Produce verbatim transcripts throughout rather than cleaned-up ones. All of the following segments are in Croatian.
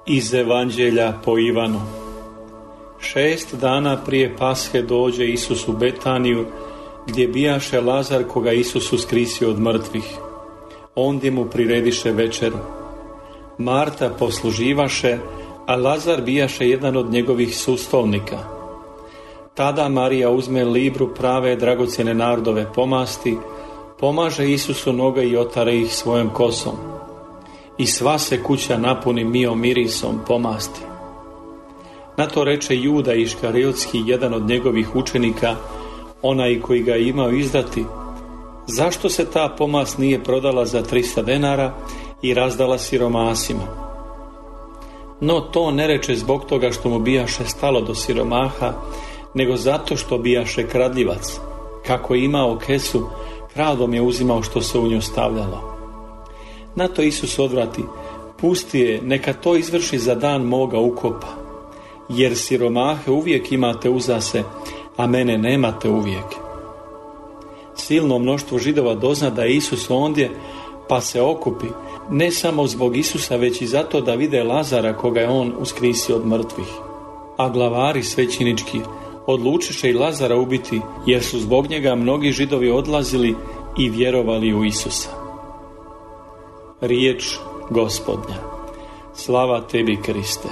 Iz Evanđelja po Ivanu. Šest dana prije Pashe dođe Isus u Betaniju, gdje bijaše Lazar koga Isus uskrisio od mrtvih. Ondje mu prirediše večeru. Marta posluživaše, a Lazar bijaše jedan od njegovih sustovnika. Tada Marija uzme libru prave dragocjene nardove pomasti, pomaže Isusu noge i otare ih svojom kosom. I sva se kuća napuni mijom mirisom pomasti. Na to reče Juda Iškarilski, jedan od njegovih učenika, onaj koji ga je imao izdati: zašto se ta pomast nije prodala za trista denara i razdala siromasima? No to ne reče zbog toga što mu bijaše stalo do siromaha, nego zato što bijaše kradljivac. Kako je imao kesu, kradom je uzimao što se u nju stavljalo. Na to Isus odvrati: pusti je, neka to izvrši za dan moga ukopa. Jer siromahe uvijek imate uzase, a mene nemate uvijek. Silno mnoštvo Židova dozna da je Isus ondje, pa se okupi, ne samo zbog Isusa, već i zato da vide Lazara koga je on uskrisio od mrtvih. A glavari svećenički odlučiše i Lazara ubiti, jer su zbog njega mnogi Židovi odlazili i vjerovali u Isusa. Riječ Gospodnja. Slava tebi, Kriste.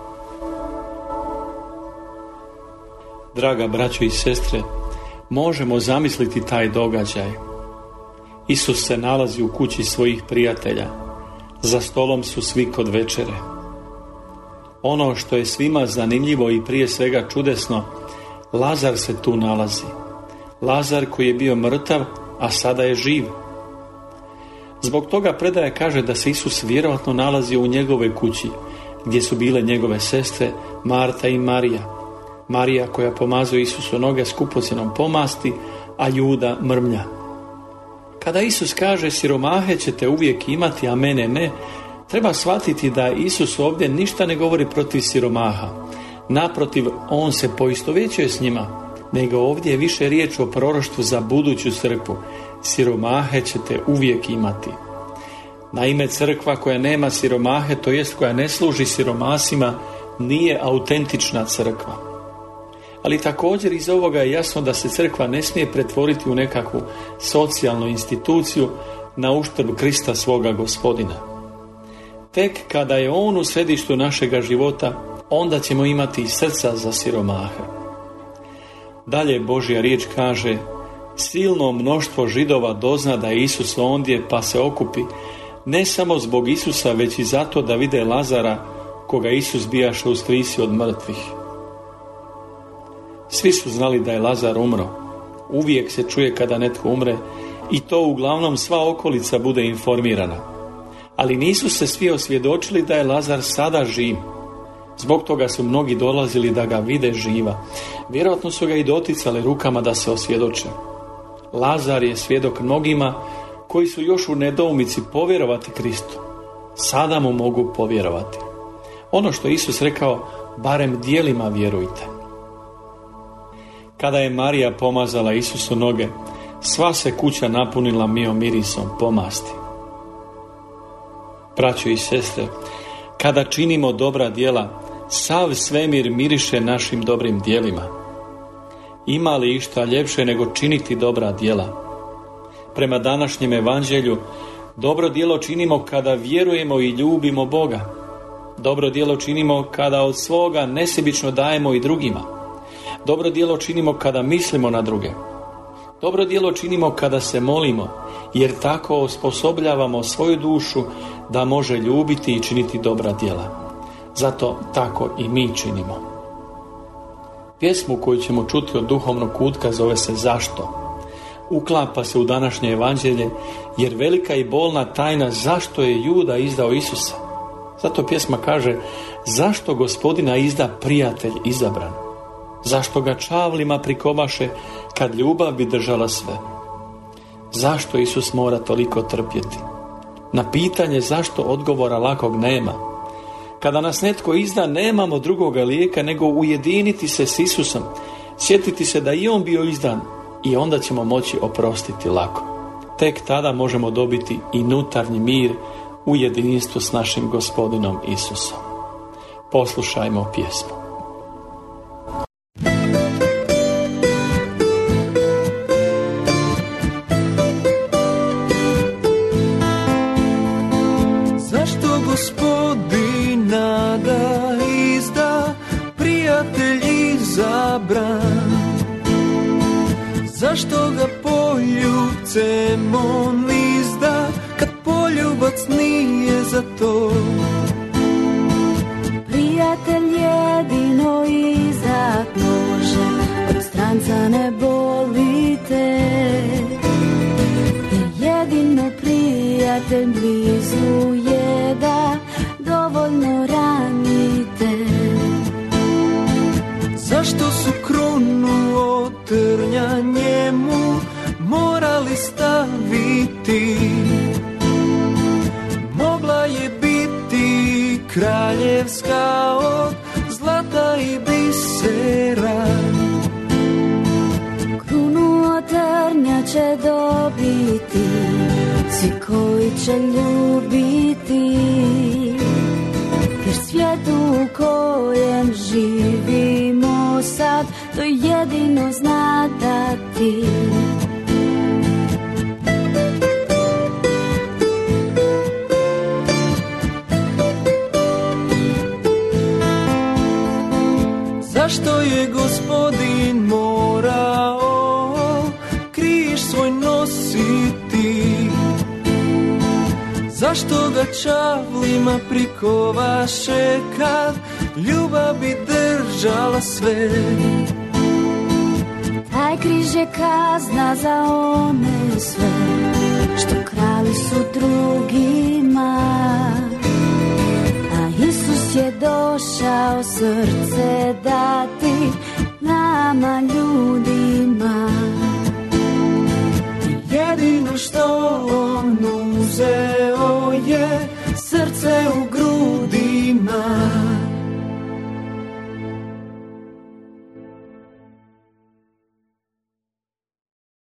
Draga braćo i sestre, možemo zamisliti taj događaj. Isus se nalazi u kući svojih prijatelja. Za stolom su svi kod večere. Ono što je svima zanimljivo i prije svega čudesno, Lazar se tu nalazi. Lazar koji je bio mrtav, a sada je živ. Zbog toga predaja kaže da se Isus vjerojatno nalazi u njegovoj kući, gdje su bile njegove sestre Marta i Marija. Marija koja pomazuje Isusu noge skupocjenom pomasti, a Juda mrmlja. Kada Isus kaže siromahe ćete uvijek imati, a mene ne, treba shvatiti da Isus ovdje ništa ne govori protiv siromaha. Naprotiv, on se poistovjećuje s njima, nego ovdje je više riječ o proroštvu za buduću crkvu. Siromahe ćete uvijek imati. Naime, crkva koja nema siromahe, to jest koja ne služi siromasima, nije autentična crkva. Ali također iz ovoga je jasno da se crkva ne smije pretvoriti u nekakvu socijalnu instituciju na uštrb Krista svoga Gospodina. Tek kada je on u središtu našega života, onda ćemo imati i srca za siromahe. Dalje Božja riječ kaže: silno mnoštvo Židova dozna da je Isus ondje, pa se okupi, ne samo zbog Isusa, već i zato da vide Lazara koga Isus bijaše uskrisio od mrtvih. Svi su znali da je Lazar umro. Uvijek se čuje kada netko umre i to uglavnom sva okolica bude informirana. Ali nisu se svi osvjedočili da je Lazar sada živ. Zbog toga su mnogi dolazili da ga vide živa. Vjerojatno su ga i doticali rukama da se osvjedoče. Lazar je svjedok mnogima koji su još u nedoumici povjerovati Kristu. Sada mu mogu povjerovati. Ono što je Isus rekao, barem djelima vjerujte. Kada je Marija pomazala Isusu noge, sva se kuća napunila mijom mirisom pomasti. Braćo i sestre, kada činimo dobra djela, sav svemir miriše našim dobrim djelima. Ima li išta ljepše nego činiti dobra djela? Prema današnjem evanđelju, dobro djelo činimo kada vjerujemo i ljubimo Boga. Dobro djelo činimo kada od svoga nesebično dajemo i drugima. Dobro djelo činimo kada mislimo na druge. Dobro djelo činimo kada se molimo, jer tako osposobljavamo svoju dušu da može ljubiti i činiti dobra djela. Zato tako i mi činimo. Pjesmu koju ćemo čuti od duhovnog kutka zove se Zašto? Uklapa se u današnje evanđelje, jer velika i bolna tajna zašto je Juda izdao Isusa. Zato pjesma kaže: zašto Gospodina izda prijatelj izabran? Zašto ga čavlima prikomaše kad ljubav bi držala sve? Zašto Isus mora toliko trpjeti? Na pitanje zašto odgovora lakog nema. Kada nas netko izda, nemamo drugoga lijeka nego ujediniti se s Isusom, sjetiti se da i on bio izdan, i onda ćemo moći oprostiti lako. Tek tada možemo dobiti i unutarnji mir u jedinstvu s našim Gospodinom Isusom. Poslušajmo pjesmu. Zašto Gospodina da izda prijatelj izabran? Zašto ga poljubcem on izda kad poljubac nije za to? Prijatelj jedino izdat može, od stranca ne bolite. Jer jedino prijatelj blizu je da dovoljno ranite. Zašto su krunu od trnja njemu morali staviti? Mogla je biti kraljevska od zlata i bisera. Krunu od trnja će dobiti svi koji će ljubiti. Jer svijetu u kojem živimo sad, to jedino zna dati. Zašto je Gospodin morao križ svoj nositi? Zašto ga čavlima prikovaše kad ljubav bi držala sve? Taj križ je kazna za one sve što krali su drugima. A Isus je došao srce dati nama ljudima. Jedino što on uzeo je srce u